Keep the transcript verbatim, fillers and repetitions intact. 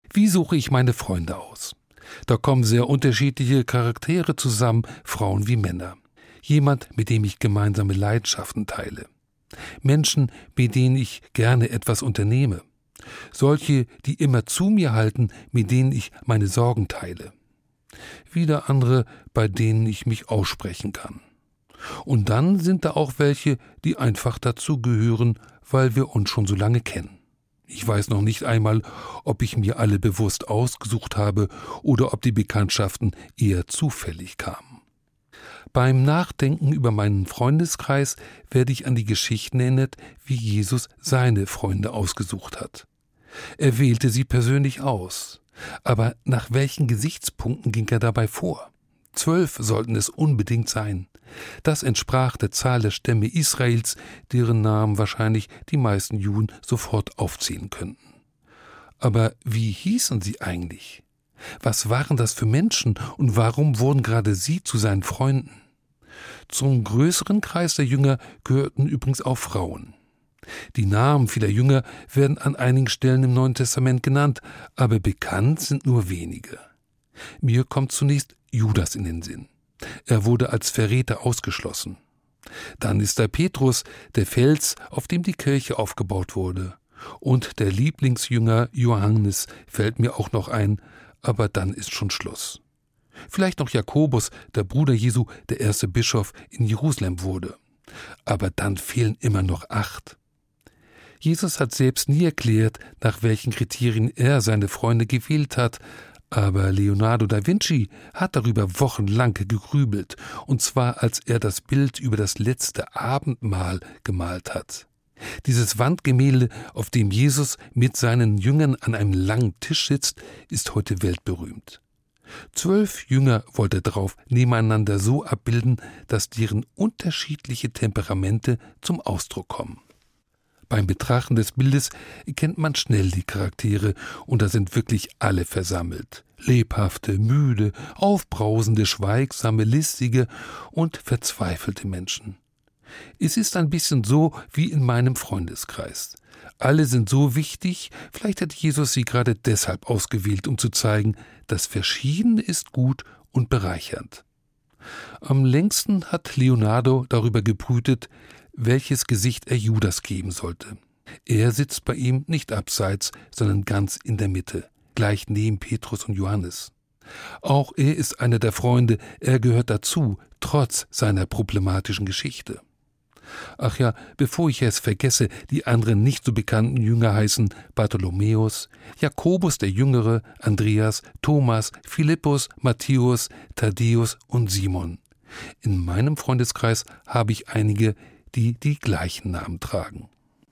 Wie suche ich meine Freunde aus? Da kommen sehr unterschiedliche Charaktere zusammen, Frauen wie Männer. Jemand, mit dem ich gemeinsame Leidenschaften teile. Menschen, mit denen ich gerne etwas unternehme. Solche, die immer zu mir halten, mit denen ich meine Sorgen teile. Wieder andere, bei denen ich mich aussprechen kann. Und dann sind da auch welche, die einfach dazu gehören, weil wir uns schon so lange kennen. Ich weiß noch nicht einmal, ob ich mir alle bewusst ausgesucht habe oder ob die Bekanntschaften eher zufällig kamen. Beim Nachdenken über meinen Freundeskreis werde ich an die Geschichten erinnert, wie Jesus seine Freunde ausgesucht hat. Er wählte sie persönlich aus. Aber nach welchen Gesichtspunkten ging er dabei vor? Zwölf sollten es unbedingt sein. Das entsprach der Zahl der Stämme Israels, deren Namen wahrscheinlich die meisten Juden sofort aufzählen könnten. Aber wie hießen sie eigentlich? Was waren das für Menschen und warum wurden gerade sie zu seinen Freunden? Zum größeren Kreis der Jünger gehörten übrigens auch Frauen. Die Namen vieler Jünger werden an einigen Stellen im Neuen Testament genannt, aber bekannt sind nur wenige. Mir kommt zunächst Judas in den Sinn. Er wurde als Verräter ausgeschlossen. Dann ist da Petrus, der Fels, auf dem die Kirche aufgebaut wurde. Und der Lieblingsjünger Johannes fällt mir auch noch ein, aber dann ist schon Schluss. Vielleicht noch Jakobus, der Bruder Jesu, der erste Bischof in Jerusalem wurde. Aber dann fehlen immer noch acht. Jesus hat selbst nie erklärt, nach welchen Kriterien er seine Freunde gewählt hat, aber Leonardo da Vinci hat darüber wochenlang gegrübelt, und zwar als er das Bild über das letzte Abendmahl gemalt hat. Dieses Wandgemälde, auf dem Jesus mit seinen Jüngern an einem langen Tisch sitzt, ist heute weltberühmt. Zwölf Jünger wollte er darauf nebeneinander so abbilden, dass deren unterschiedliche Temperamente zum Ausdruck kommen. Beim Betrachten des Bildes erkennt man schnell die Charaktere, und da sind wirklich alle versammelt. Lebhafte, müde, aufbrausende, schweigsame, listige und verzweifelte Menschen. Es ist ein bisschen so wie in meinem Freundeskreis. Alle sind so wichtig, vielleicht hat Jesus sie gerade deshalb ausgewählt, um zu zeigen, das Verschiedene ist gut und bereichernd. Am längsten hat Leonardo darüber gebrütet, welches Gesicht er Judas geben sollte. Er sitzt bei ihm nicht abseits, sondern ganz in der Mitte, gleich neben Petrus und Johannes. Auch er ist einer der Freunde, er gehört dazu, trotz seiner problematischen Geschichte. Ach ja, bevor ich es vergesse, die anderen nicht so bekannten Jünger heißen Bartholomäus, Jakobus der Jüngere, Andreas, Thomas, Philippus, Matthäus, Thaddäus und Simon. In meinem Freundeskreis habe ich einige, die die gleichen Namen tragen.